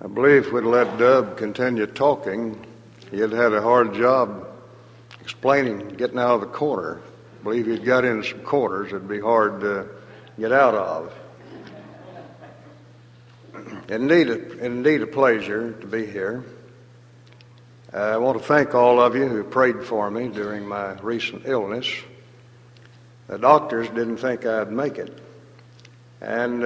I believe if we'd let Dub continue talking, he'd had a hard job explaining, getting out of the corner. I believe he'd got into some corners it'd be hard to get out of. Indeed a pleasure to be here. I want to thank all of you who prayed for me during my recent illness. The doctors didn't think I'd make it. And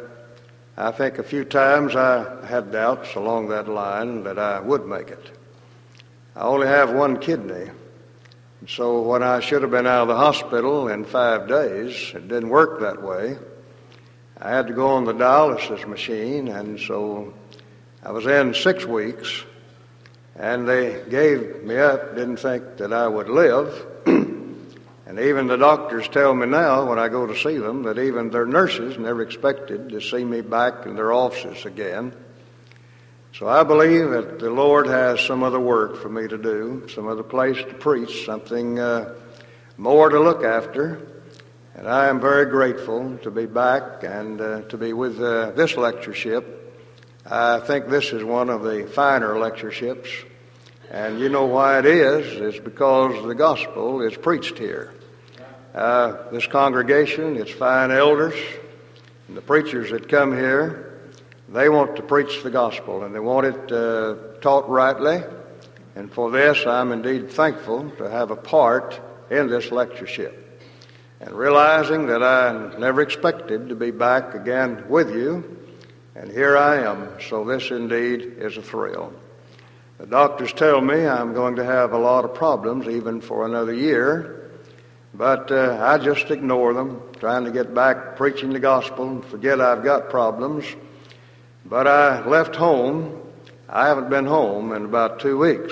I think a few times I had doubts along that line that I would make it. I only have one kidney. So when I should have been out of the hospital in 5 days, it didn't work that way. I had to go on the dialysis machine, and so I was in 6 weeks, and they gave me up, didn't think that I would live. And even the doctors tell me now when I go to see them that even their nurses never expected to see me back in their offices again. So I believe that the Lord has some other work for me to do, some other place to preach, something more to look after. And I am very grateful to be back and to be with this lectureship. I think this is one of the finer lectureships. And you know why it is? It's because the gospel is preached here. This congregation, its fine elders, and the preachers that come here, they want to preach the gospel, and they want it taught rightly. And for this, I'm indeed thankful to have a part in this lectureship. And realizing that I never expected to be back again with you, and here I am. So this indeed is a thrill. The doctors tell me I'm going to have a lot of problems even for another year, but I just ignore them, trying to get back preaching the gospel and forget I've got problems. But I left home. I haven't been home in about 2 weeks.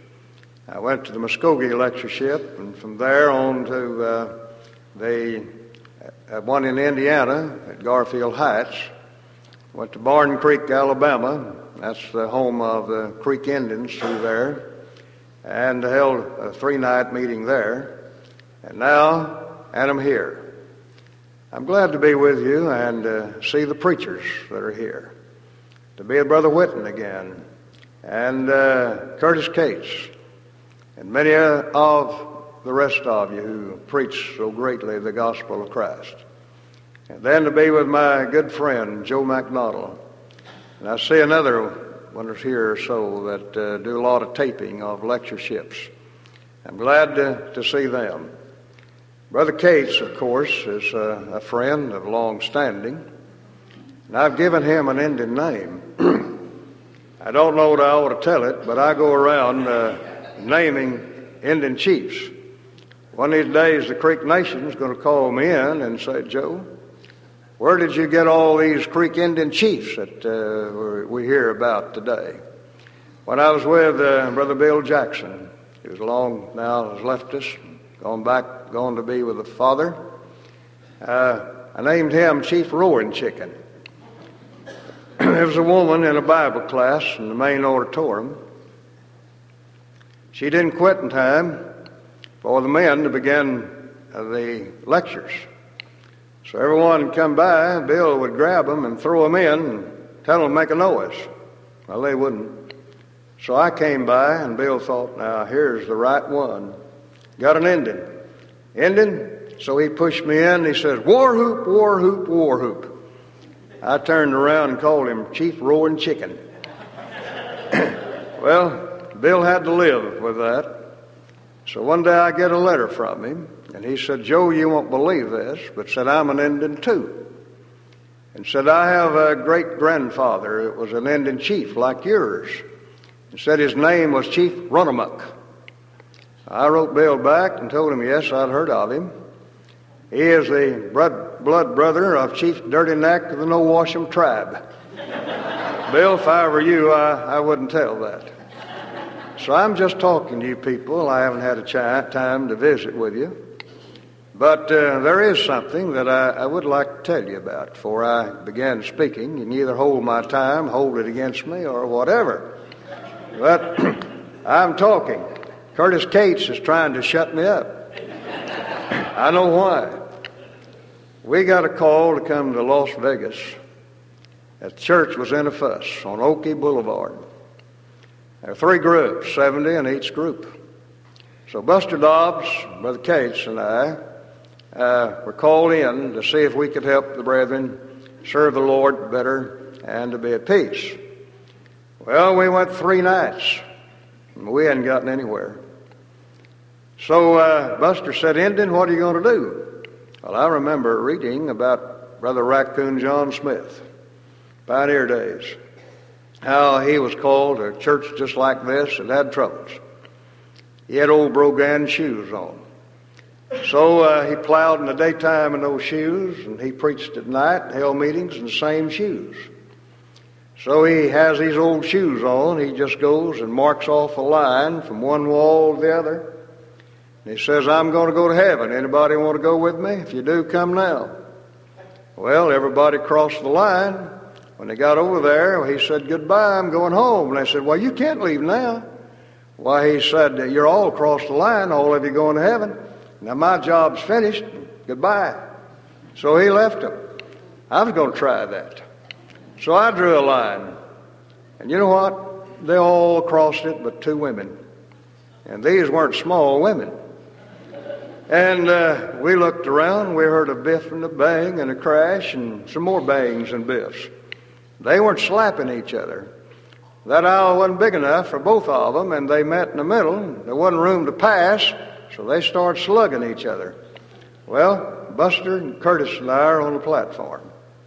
I went to the Muskogee lectureship, and from there on to the one in Indiana at Garfield Heights. Went to Barn Creek, Alabama. That's the home of the Creek Indians through there, and held a 3-night meeting there. And I'm here. I'm glad to be with you and see the preachers that are here. To be with Brother Whitten again, and Curtis Cates, and many of the rest of you who preach so greatly the gospel of Christ. And then to be with my good friend, Joe McNaughton. And I see another one is here or so that do a lot of taping of lectureships. I'm glad to see them. Brother Cates, of course, is a friend of long standing. And I've given him an Indian name. I don't know what I ought to tell it, but I go around naming Indian chiefs. One of these days, the Creek Nation is going to call me in and say, Joe, where did you get all these Creek Indian chiefs that we hear about today? When I was with Brother Bill Jackson, he was long now, has left us, gone to be with the Father. I named him Chief Roaring Chicken. There was a woman in a Bible class in the main auditorium. She didn't quit in time for the men to begin the lectures. So everyone would come by, Bill would grab them and throw them in and tell them to make a noise. Well, they wouldn't. So I came by, and Bill thought, now here's the right one. Got an Indian. Indian? So he pushed me in, and he says, war whoop, war whoop, war whoop. I turned around and called him Chief Roaring Chicken. Well, Bill had to live with that. So one day I get a letter from him, and he said, Joe, you won't believe this, but said, I'm an Indian too. And said, I have a great-grandfather that was an Indian chief like yours. And said his name was Chief Runamuck. I wrote Bill back and told him, yes, I'd heard of him. He is the blood brother of Chief Dirty Neck of the No-Washam tribe. Bill, if I were you, I wouldn't tell that. So I'm just talking to you people. I haven't had a time to visit with you. But there is something that I would like to tell you about before I begin speaking. You can either hold my time, hold it against me, or whatever. But I'm talking. Curtis Cates is trying to shut me up. I know why. We got a call to come to Las Vegas. The church was in a fuss on Oakey Boulevard. There were 3 groups, 70 in each group. So Buster Dobbs, Brother Cates, and I were called in to see if we could help the brethren serve the Lord better and to be at peace. Well, we went 3 nights, and we hadn't gotten anywhere. So Buster said, Indian, what are you going to do? Well, I remember reading about Brother Raccoon John Smith, pioneer days, how he was called to a church just like this that had troubles. He had old Brogan shoes on. So he plowed in the daytime in those shoes, and he preached at night, held meetings in the same shoes. So he has these old shoes on. He just goes and marks off a line from one wall to the other. And he says, I'm going to go to heaven. Anybody want to go with me? If you do, come now. Well, everybody crossed the line. When they got over there, he said, goodbye, I'm going home. And they said, well, you can't leave now. Why, he said, you're all across the line, all of you going to heaven. Now my job's finished. Goodbye. So he left them. I was going to try that. So I drew a line. And you know what? They all crossed it but 2 women. And these weren't small women. And we looked around. We heard a biff and a bang and a crash and some more bangs and biffs. They weren't slapping each other. That aisle wasn't big enough for both of them, and they met in the middle. There wasn't room to pass, so they started slugging each other. Well, Buster and Curtis and I are on the platform.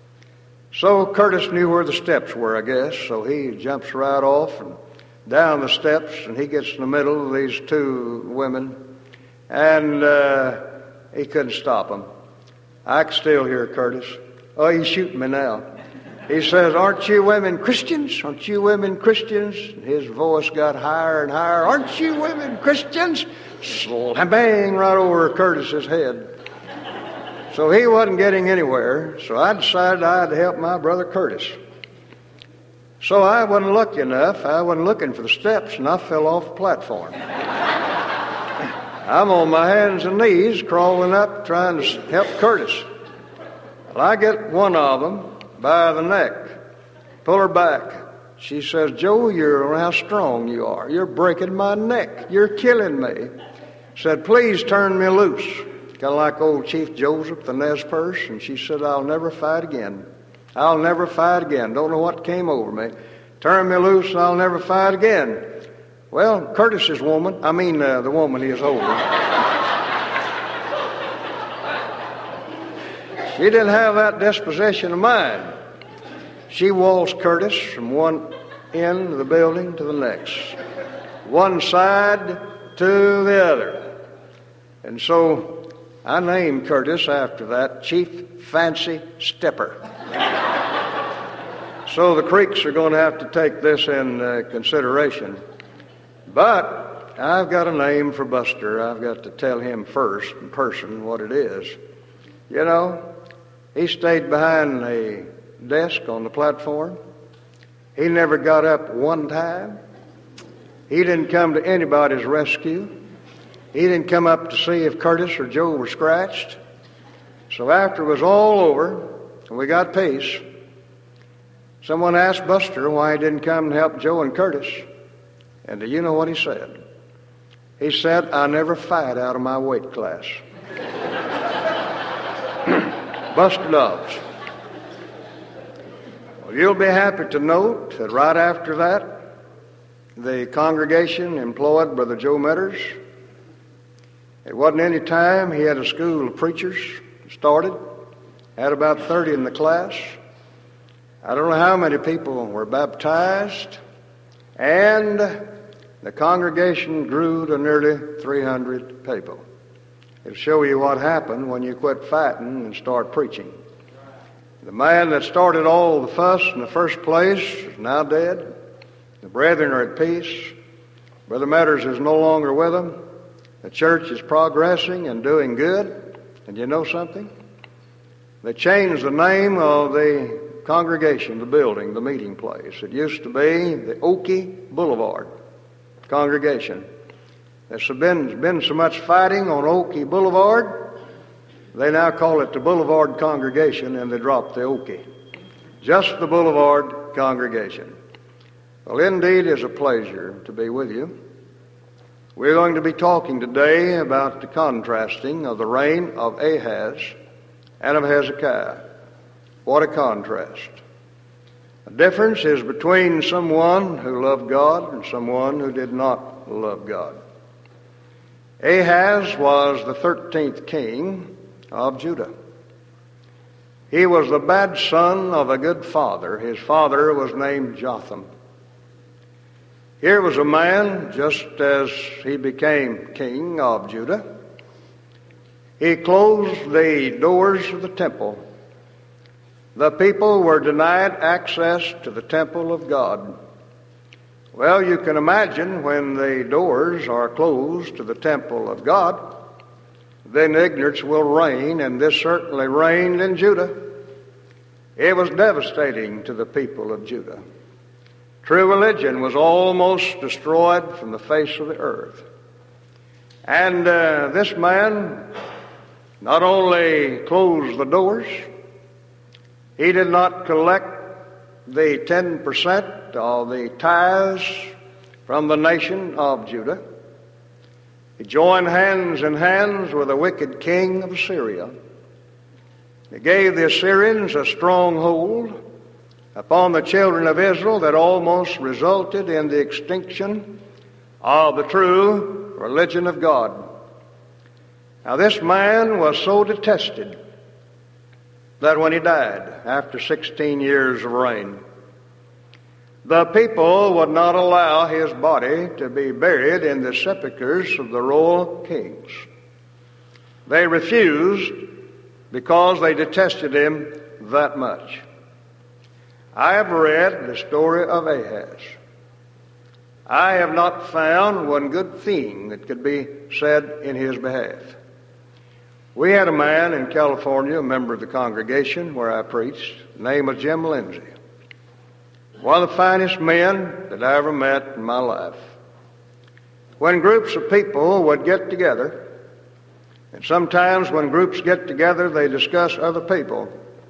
So Curtis knew where the steps were, I guess, so he jumps right off and down the steps, and he gets in the middle of these 2 women, and he couldn't stop them. I can still hear Curtis. Oh, he's shooting me now. He says, aren't you women Christians? Aren't you women Christians? And his voice got higher and higher. Aren't you women Christians? Bang right over Curtis's head. So he wasn't getting anywhere, so I decided I'd help my brother Curtis. So I wasn't lucky enough. I wasn't looking for the steps, and I fell off the platform. I'm on my hands and knees crawling up trying to help Curtis. Well, I get one of them by the neck, pull her back. She says, Joe, you're how strong you are. You're breaking my neck. You're killing me. Said, please turn me loose. Kind of like old Chief Joseph, the Nez Perce. And she said, I'll never fight again. I'll never fight again. Don't know what came over me. Turn me loose and I'll never fight again. Well, Curtis's woman, the woman he was holding. She didn't have that disposition of mind. She waltzed Curtis from one end of the building to the next, one side to the other. And so I named Curtis after that, Chief Fancy Stepper. So the Creeks are going to have to take this in consideration. But I've got a name for Buster. I've got to tell him first in person what it is. You know, he stayed behind a desk on the platform. He never got up one time. He didn't come to anybody's rescue. He didn't come up to see if Curtis or Joe were scratched. So after it was all over and we got peace, someone asked Buster why he didn't come and help Joe and Curtis. And do you know what he said? He said, I never fight out of my weight class. Buster Dobbs. Well, you'll be happy to note that right after that, the congregation employed Brother Joe Metters. It wasn't any time. He had a school of preachers started, had about 30 in the class. I don't know how many people were baptized, and the congregation grew to nearly 300 people. It'll show you what happened when you quit fighting and start preaching. The man that started all the fuss in the first place is now dead. The brethren are at peace. Brother Metters is no longer with them. The church is progressing and doing good. And you know something? They changed the name of the congregation, the building, the meeting place. It used to be the Oakey Boulevard congregation. There's been so much fighting on Oakey Boulevard, they now call it the Boulevard Congregation, and they dropped the Oakey. just the Boulevard congregation. Well, indeed, it is a pleasure to be with you. We're going to be talking today about the contrasting of the reign of Ahaz and of Hezekiah. What a contrast. The difference is between someone who loved God and someone who did not love God. Ahaz was the 13th king of Judah. He was the bad son of a good father. His father was named Jotham. Here was a man, just as he became king of Judah, he closed the doors of the temple. The people were denied access to the temple of God. Well, you can imagine when the doors are closed to the temple of God, then ignorance will reign, and this certainly reigned in Judah. It was devastating to the people of Judah. True religion was almost destroyed from the face of the earth. And this man not only closed the doors, he did not collect the 10% of the tithes from the nation of Judah. He joined hands in hands with the wicked king of Assyria. He gave the Assyrians a stronghold upon the children of Israel that almost resulted in the extinction of the true religion of God. Now, this man was so detested that when he died, after 16 years of reign, the people would not allow his body to be buried in the sepulchres of the royal kings. They refused because they detested him that much. I have read the story of Ahaz. I have not found one good thing that could be said in his behalf. We had a man in California, a member of the congregation where I preached, name of Jim Lindsay. One of the finest men that I ever met in my life. When groups of people would get together, and sometimes when groups get together, they discuss other people,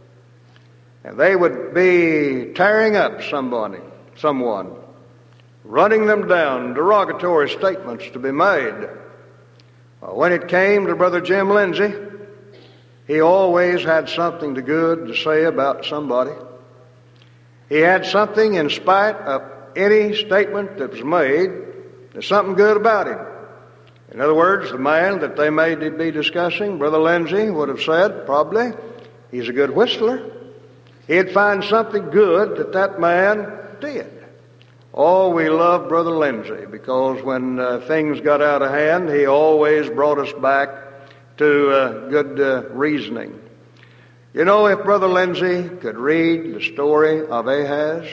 and they would be tearing up someone, running them down, derogatory statements to be made. When it came to Brother Jim Lindsay, he always had something good to say about somebody. He had something in spite of any statement that was made. There's something good about him. In other words, the man that they may be discussing, Brother Lindsay, would have said, probably, he's a good whistler. He'd find something good that man did. Oh, we love Brother Lindsay because when things got out of hand, he always brought us back to good reasoning. You know, if Brother Lindsay could read the story of Ahaz,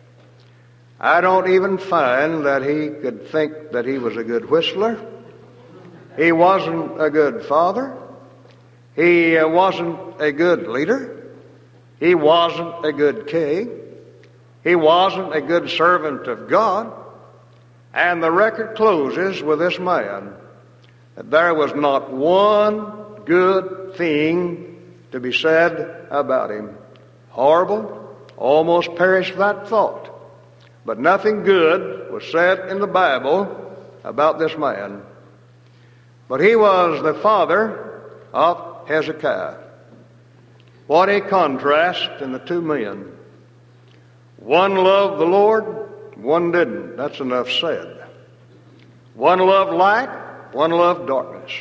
I don't even find that he could think that he was a good whistler. He wasn't a good father. He wasn't a good leader. He wasn't a good king. He wasn't a good servant of God. And the record closes with this man, that there was not one good thing to be said about him. Horrible, almost perished that thought. But nothing good was said in the Bible about this man. But he was the father of Hezekiah. What a contrast in the two men. One loved the Lord, one didn't. That's enough said. One loved light, one loved darkness.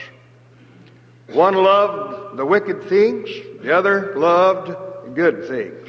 One loved the wicked things, the other loved good things.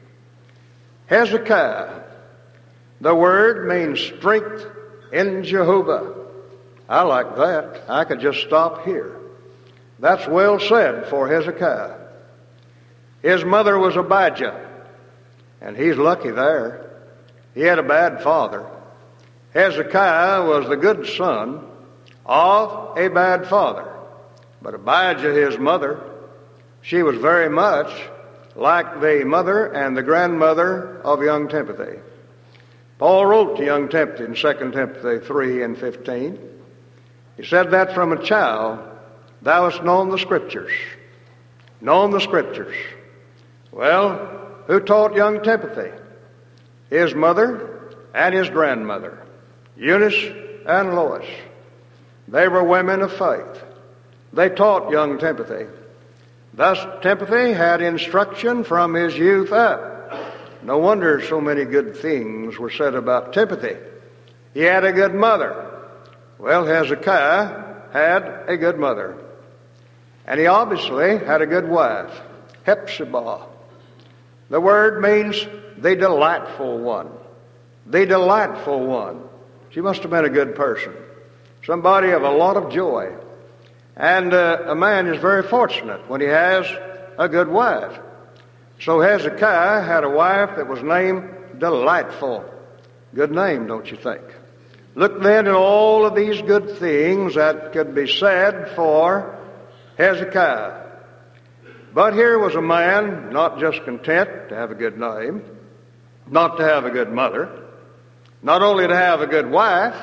Hezekiah, the word means strength in Jehovah. I like that. I could just stop here. That's well said for Hezekiah. His mother was Abijah, and he's lucky there. He had a bad father. Hezekiah was the good son of a bad father. But Abijah, his mother, she was very much like the mother and the grandmother of young Timothy. Paul wrote to young Timothy in 2 Timothy 3:15. He said that from a child thou hast known the Scriptures. Known the Scriptures. Well, who taught young Timothy, his mother and his grandmother, Eunice and Lois. They were women of faith. They taught young Timothy. Thus Timothy had instruction from his youth up. No wonder so many good things were said about Timothy. He had a good mother. Well, Hezekiah had a good mother. And he obviously had a good wife, Hephzibah. The word means the delightful one. The delightful one. She must have been a good person. Somebody of a lot of joy. And a man is very fortunate when he has a good wife. So Hezekiah had a wife that was named Delightful. Good name, don't you think? Look then at all of these good things that could be said for Hezekiah. But here was a man not just content to have a good name, not to have a good mother, not only to have a good wife,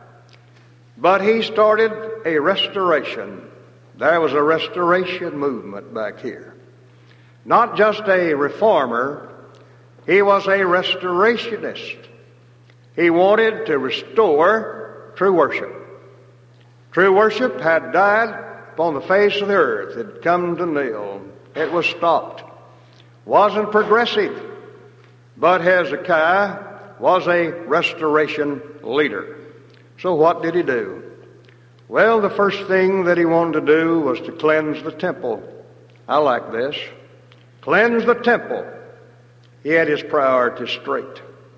but he started a restoration. There was a restoration movement back here. Not just a reformer, he was a restorationist. He wanted to restore true worship. True worship had died upon the face of the earth. It had come to kneel. It was stopped. Wasn't progressive. But Hezekiah was a restoration leader. So what did he do? Well, the first thing that he wanted to do was to cleanse the temple. I like this. Cleanse the temple. He had his priorities straight.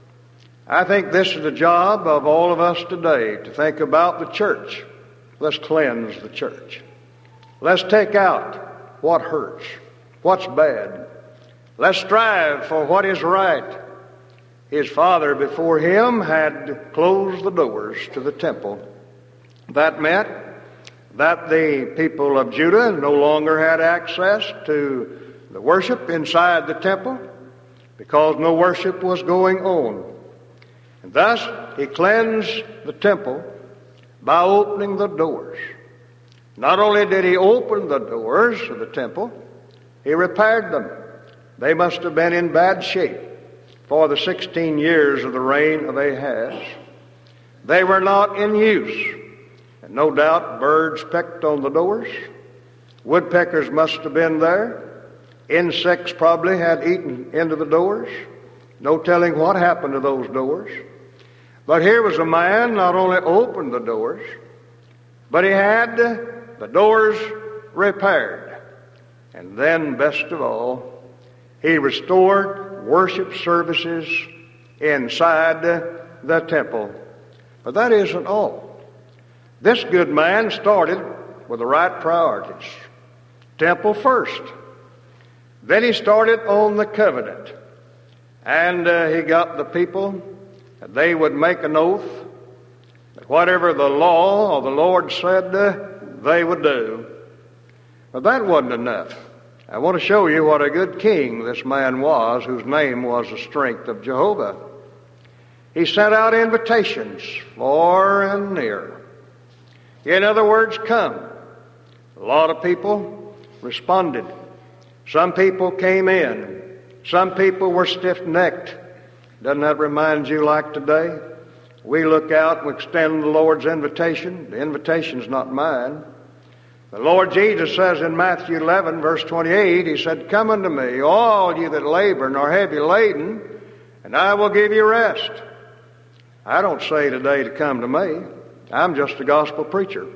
I think this is the job of all of us today, to think about the church. Let's cleanse the church. Let's take out what hurts, what's bad. Let's strive for what is right. His father before him had closed the doors to the temple. That meant that the people of Judah no longer had access to the worship inside the temple because no worship was going on. And thus he cleansed the temple by opening the doors. Not only did he open the doors of the temple, he repaired them. They must have been in bad shape for the 16 years of the reign of Ahaz. They were not in use. And no doubt birds pecked on the doors. Woodpeckers must have been there. Insects probably had eaten into the doors. No telling what happened to those doors. But here was a man not only opened the doors, but he had the doors repaired. And then, best of all, he restored worship services inside the temple. But that isn't all. This good man started with the right priorities. Temple first. Then he started on the covenant. And he got the people that they would make an oath that whatever the law or the Lord said they would do. But that wasn't enough. I want to show you what a good king this man was, whose name was the strength of Jehovah. He sent out invitations far and near. In other words, come. A lot of people responded. Some people came in. Some people were stiff-necked. Doesn't that remind you like today? We look out and extend the Lord's invitation. The invitation's not mine. The Lord Jesus says in Matthew 11, verse 28, He said, "Come unto me, all you that labor and are heavy laden, and I will give you rest." I don't say today to come to me. I'm just a gospel preacher.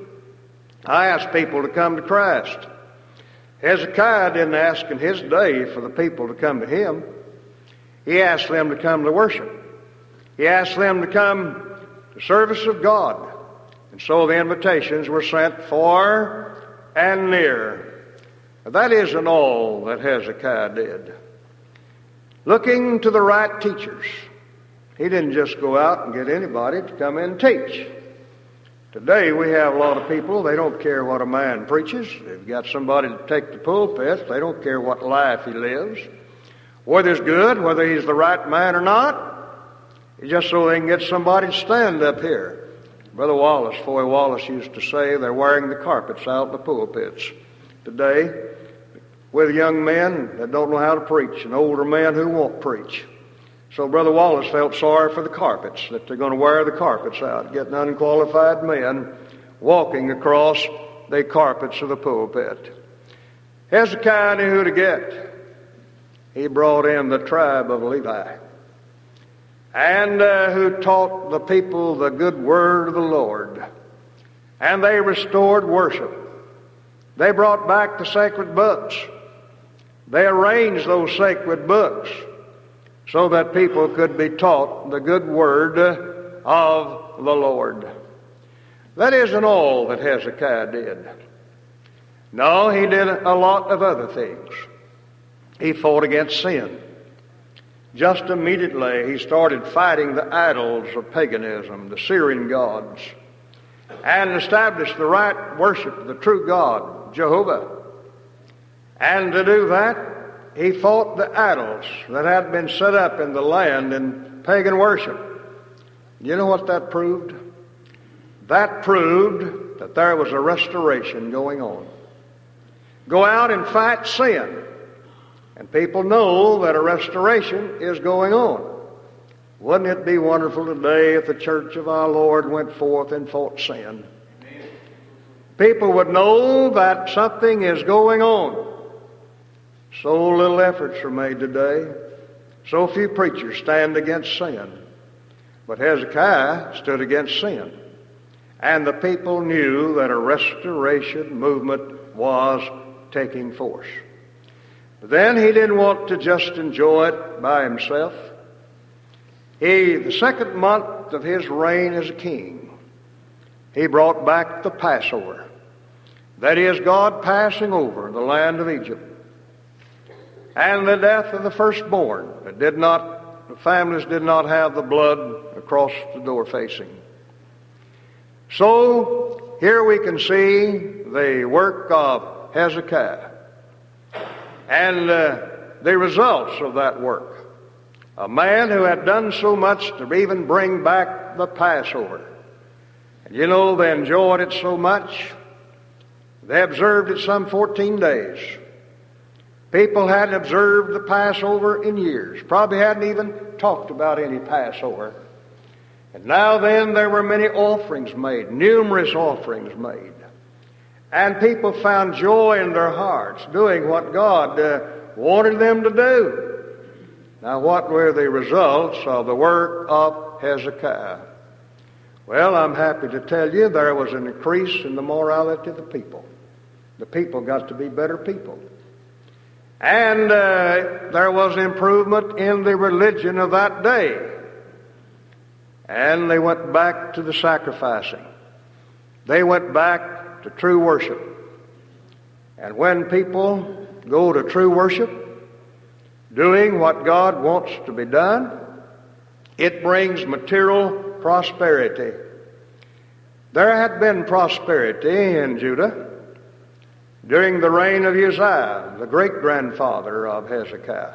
I ask people to come to Christ. Hezekiah didn't ask in his day for the people to come to him. He asked them to come to worship. He asked them to come to service of God. And so the invitations were sent far and near. But that isn't all that Hezekiah did. Looking to the right teachers. He didn't just go out and get anybody to come in and teach. Today we have a lot of people, they don't care what a man preaches. They've got somebody to take the pulpit. They don't care what life he lives. Whether it's good, whether he's the right man or not, it's just so they can get somebody to stand up here. Brother Wallace, Foy Wallace used to say they're wearing the carpets out in the pulpits. Today, with young men that don't know how to preach and older men who won't preach. So Brother Wallace felt sorry for the carpets, that they're going to wear the carpets out, getting unqualified men walking across the carpets of the pulpit. Hezekiah knew who to get. He brought in the tribe of Levi, and who taught the people the good word of the Lord. And they restored worship. They brought back the sacred books. They arranged those sacred books so that people could be taught the good word of the Lord. That isn't all that Hezekiah did. No, he did a lot of other things. He fought against sin. Just immediately, he started fighting the idols of paganism, the Syrian gods, and established the right worship of the true God, Jehovah. And to do that, he fought the idols that had been set up in the land in pagan worship. You know what that proved? That proved that there was a restoration going on. Go out and fight sin, and people know that a restoration is going on. Wouldn't it be wonderful today if the church of our Lord went forth and fought sin? Amen. People would know that something is going on. So little efforts are made today. So few preachers stand against sin. But Hezekiah stood against sin. And the people knew that a restoration movement was taking force. But then he didn't want to just enjoy it by himself. The second month of his reign as a king, he brought back the Passover. That is, God passing over the land of Egypt. And the death of the firstborn. The families did not have the blood across the door facing. So, here we can see the work of Hezekiah and the results of that work. A man who had done so much to even bring back the Passover. And you know, they enjoyed it so much, they observed it some 14 days. People hadn't observed the Passover in years, probably hadn't even talked about any Passover. And now then, there were many offerings made, numerous offerings made. And people found joy in their hearts doing what God wanted them to do. Now, what were the results of the work of Hezekiah? Well, I'm happy to tell you there was an increase in the morality of the people. The people got to be better people. And there was improvement in the religion of that day. And they went back to the sacrificing. They went back to true worship. And when people go to true worship, doing what God wants to be done, it brings material prosperity. There had been prosperity in Judah during the reign of Uzziah, the great-grandfather of Hezekiah.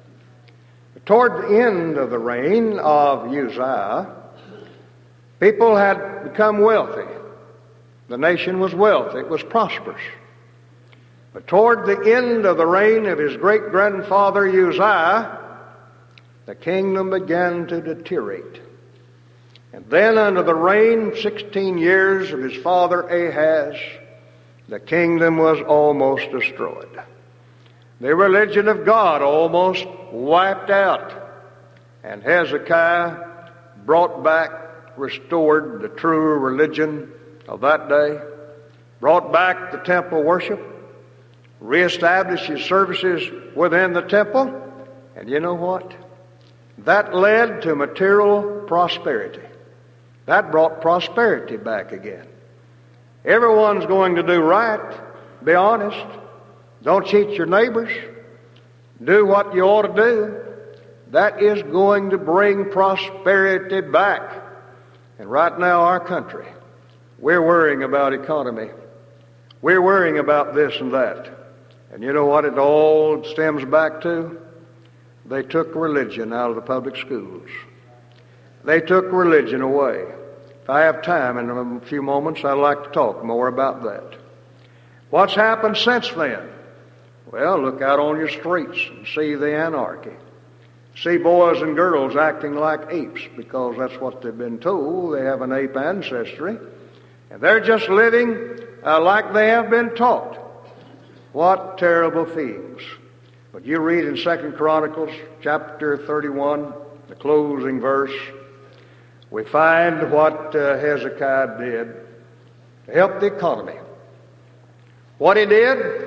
Toward the end of the reign of Uzziah, people had become wealthy. The nation was wealthy. It was prosperous. But toward the end of the reign of his great-grandfather Uzziah, the kingdom began to deteriorate. And then under the reign, 16 years of his father Ahaz, the kingdom was almost destroyed. The religion of God almost wiped out. And Hezekiah brought back, restored the true religion of that day, brought back the temple worship, reestablished his services within the temple, and you know what? That led to material prosperity. That brought prosperity back again. Everyone's going to do right. Be honest. Don't cheat your neighbors. Do what you ought to do. That is going to bring prosperity back. And right now, our country, we're worrying about economy. We're worrying about this and that. And you know what it all stems back to? They took religion out of the public schools. They took religion away. If I have time in a few moments, I'd like to talk more about that. What's happened since then? Well, look out on your streets and see the anarchy. See boys and girls acting like apes because that's what they've been told. They have an ape ancestry. And they're just living like they have been taught. What terrible things. But you read in 2 Chronicles chapter 31, the closing verse, we find what Hezekiah did to help the economy. What he did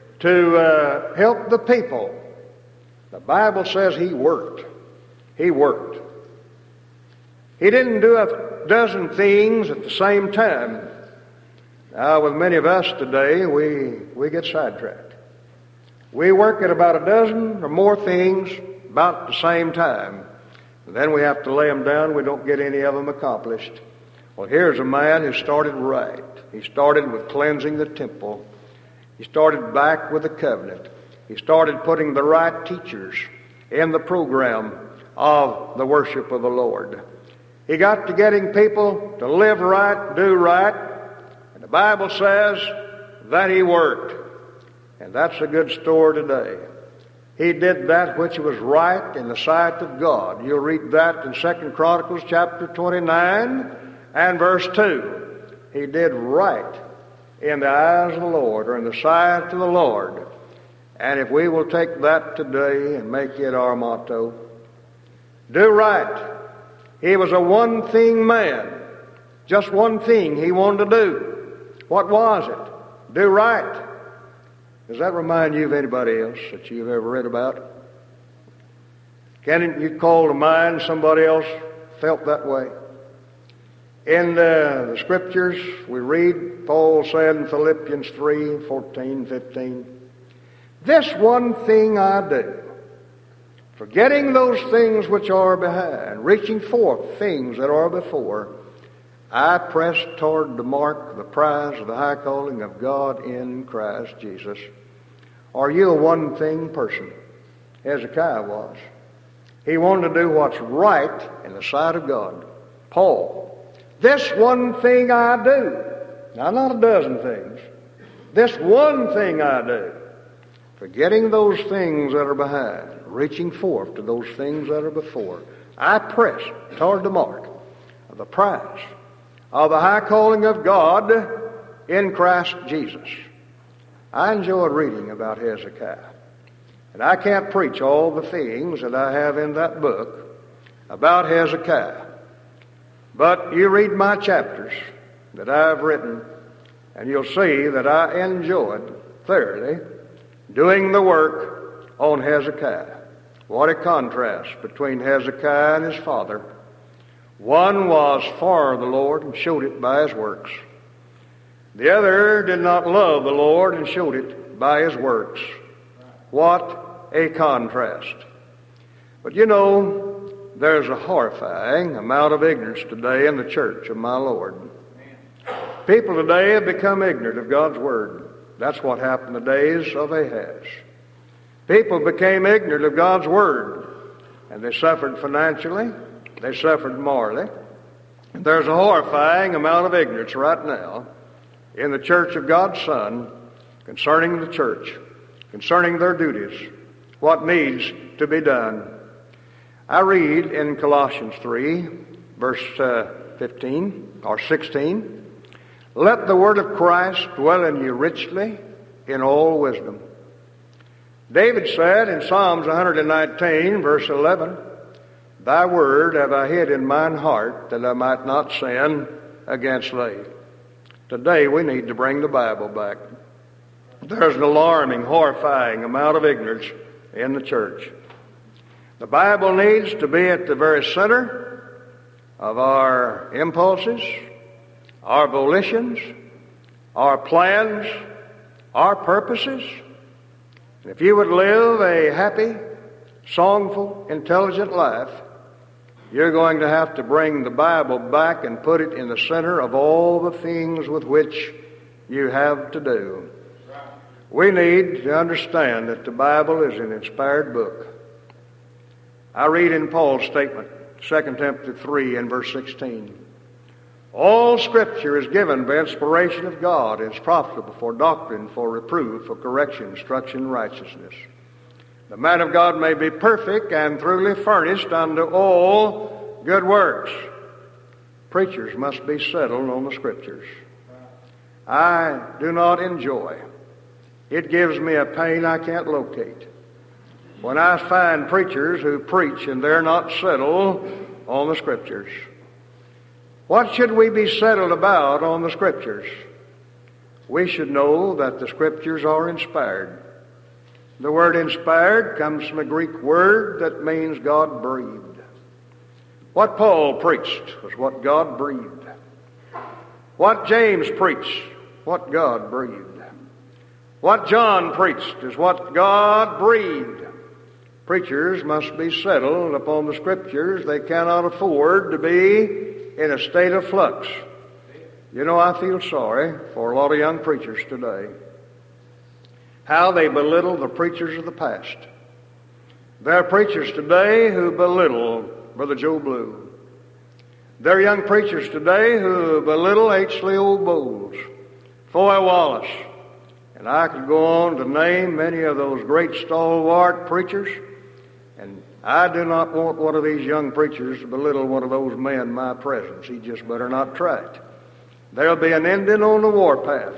to help the people. The Bible says he worked. He worked. He didn't do a dozen things at the same time. Now, with many of us today, we get sidetracked. We work at about a dozen or more things about the same time. And then we have to lay them down. We don't get any of them accomplished. Well, here's a man who started right. He started with cleansing the temple. He started back with the covenant. He started putting the right teachers in the program of the worship of the Lord. He got to getting people to live right, do right. And the Bible says that he worked. And that's a good story today. He did that which was right in the sight of God. You'll read that in 2 Chronicles chapter 29 and verse 2. He did right in the eyes of the Lord, or in the sight of the Lord. And if we will take that today and make it our motto, do right. He was a one-thing man. Just one thing he wanted to do. What was it? Do right. Does that remind you of anybody else that you've ever read about? Can you call to mind somebody else felt that way? In the Scriptures, we read, Paul said in Philippians 3, 14, 15, this one thing I do, forgetting those things which are behind, reaching forth things that are before, I press toward the mark of the prize of the high calling of God in Christ Jesus. Are you a one-thing person? Hezekiah was. He wanted to do what's right in the sight of God. Paul, this one thing I do. Now, not a dozen things. This one thing I do. Forgetting those things that are behind, reaching forth to those things that are before. I press toward the mark of the prize of the high calling of God in Christ Jesus. I enjoyed reading about Hezekiah. And I can't preach all the things that I have in that book about Hezekiah. But you read my chapters that I've written, and you'll see that I enjoyed thoroughly doing the work on Hezekiah. What a contrast between Hezekiah and his father. One was for the Lord and showed it by his works. The other did not love the Lord and showed it by his works. What a contrast. But you know, there's a horrifying amount of ignorance today in the church of my Lord. People today have become ignorant of God's Word. That's what happened in the days of Ahaz. People became ignorant of God's Word, and they suffered financially, they suffered morally. And there's a horrifying amount of ignorance right now in the church of God's Son concerning the church, concerning their duties, what needs to be done. I read in Colossians 3, verse 15 or 16, let the word of Christ dwell in you richly in all wisdom. David said in Psalms 119, verse 11, thy word have I hid in mine heart that I might not sin against thee. Today we need to bring the Bible back. There's an alarming, horrifying amount of ignorance in the church. The Bible needs to be at the very center of our impulses, our volitions, our plans, our purposes. And if you would live a happy, songful, intelligent life, you're going to have to bring the Bible back and put it in the center of all the things with which you have to do. We need to understand that the Bible is an inspired book. I read in Paul's statement, 2 Timothy 3 and verse 16, All Scripture is given by inspiration of God, and is profitable for doctrine, for reproof, for correction, instruction, in righteousness. The man of God may be perfect and truly furnished unto all good works. Preachers must be settled on the Scriptures. I do not enjoy. It gives me a pain I can't locate when I find preachers who preach and they're not settled on the Scriptures. What should we be settled about on the Scriptures? We should know that the Scriptures are inspired. The word inspired comes from a Greek word that means God breathed. What Paul preached was what God breathed. What James preached, what God breathed. What John preached is what God breathed. Preachers must be settled upon the Scriptures. They cannot afford to be in a state of flux. You know, I feel sorry for a lot of young preachers today. How they belittle the preachers of the past. There are preachers today who belittle Brother Joe Blue. There are young preachers today who belittle H. Leo Bowles, Foy Wallace, and I could go on to name many of those great stalwart preachers. And I do not want one of these young preachers to belittle one of those men in my presence. He just better not try it. There'll be an ending on the warpath.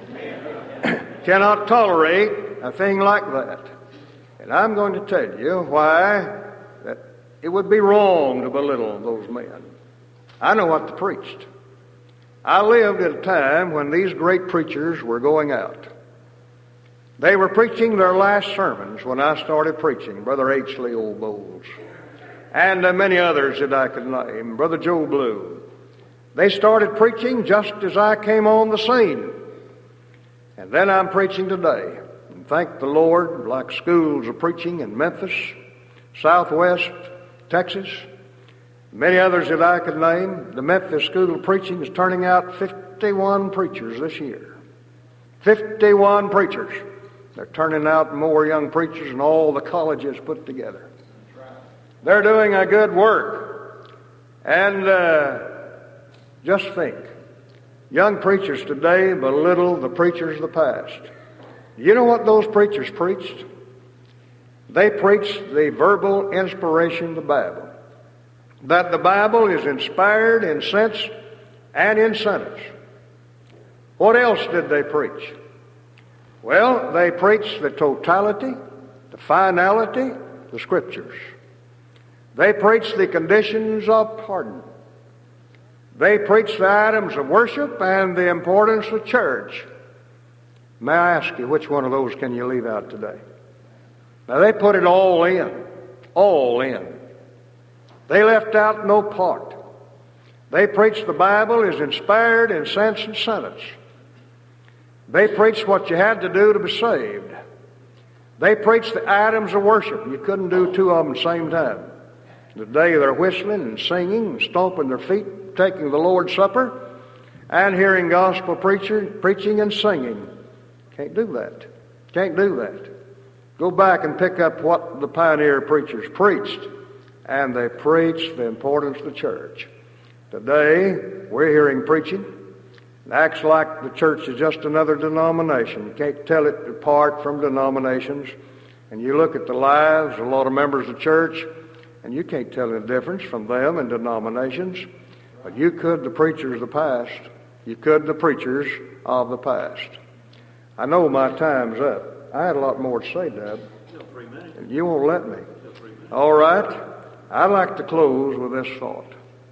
Cannot tolerate a thing like that. And I'm going to tell you why that it would be wrong to belittle those men. I know what they preached. I lived at a time when these great preachers were going out. They were preaching their last sermons when I started preaching. Brother H. Leo Bowles and many others that I could name. Brother Joe Blue. They started preaching just as I came on the scene. And then I'm preaching today. And thank the Lord, like schools of preaching in Memphis, Southwest Texas, many others that I could name. The Memphis School of Preaching is turning out 51 preachers this year. 51 preachers. They're turning out more young preachers than all the colleges put together. They're doing a good work. And just think, young preachers today belittle the preachers of the past. You know what those preachers preached? They preached the verbal inspiration of the Bible. That the Bible is inspired in sense and in sentence. What else did they preach? Well, they preached the totality, the finality, the Scriptures. They preached the conditions of pardon. They preached the items of worship and the importance of church. May I ask you, which one of those can you leave out today? Now, they put it all in. All in. They left out no part. They preached the Bible is inspired in sense and sentence. They preached what you had to do to be saved. They preached the items of worship. You couldn't do two of them at the same time. Today they're whistling and singing and stomping their feet, taking the Lord's Supper, and hearing gospel preaching and singing. Can't do that. Can't do that. Go back and pick up what the pioneer preachers preached, and they preached the importance of the church. Today we're hearing preaching. It acts like the church is just another denomination. You can't tell it apart from denominations. And you look at the lives of a lot of members of the church, and you can't tell the difference from them and denominations. But you could the preachers of the past. You could the preachers of the past. I know my time's up. I had a lot more to say, Deb. And you won't let me. All right. I'd like to close with this thought.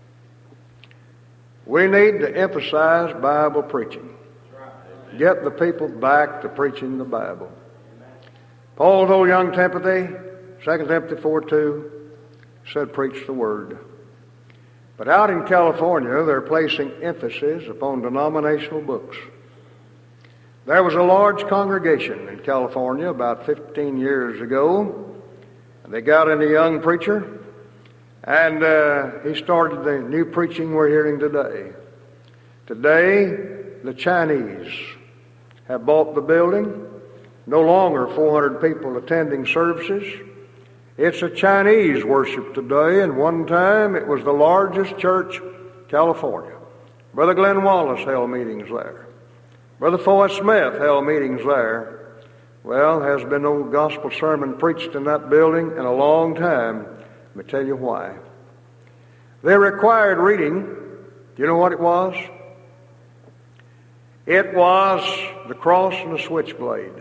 We need to emphasize Bible preaching. Get the people back to preaching the Bible. Paul told young Timothy, 2 Timothy 4:2, said, preach the Word. But out in California, they're placing emphasis upon denominational books. There was a large congregation in California about 15 years ago. They got in a young preacher, and he started the new preaching we're hearing today. Today, the Chinese have bought the building. No longer 400 people attending services. It's a Chinese worship today, and one time it was the largest church in California. Brother Glenn Wallace held meetings there. Brother Foy Smith held meetings there. Well, has been no gospel sermon preached in that building in a long time. Let me tell you why. They required reading. Do you know what it was? It was The Cross and the Switchblade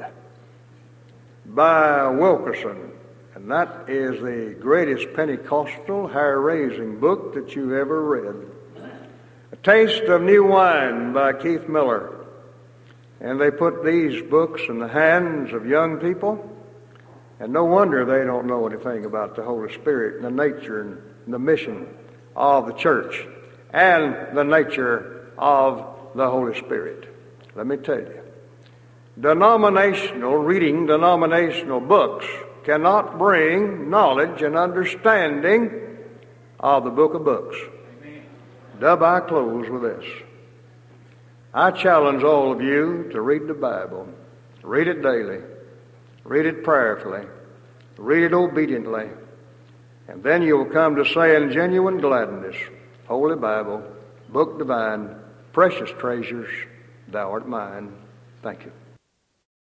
by Wilkerson. And that is the greatest Pentecostal hair-raising book that you ever read. A Taste of New Wine by Keith Miller. And they put these books in the hands of young people, and no wonder they don't know anything about the Holy Spirit and the nature and the mission of the church and the nature of the Holy Spirit. Let me tell you, reading denominational books cannot bring knowledge and understanding of the book of books. Dub, I close with this. I challenge all of you to read the Bible. Read it daily. Read it prayerfully. Read it obediently. And then you will come to say in genuine gladness, Holy Bible, Book divine, precious treasures, thou art mine. Thank you.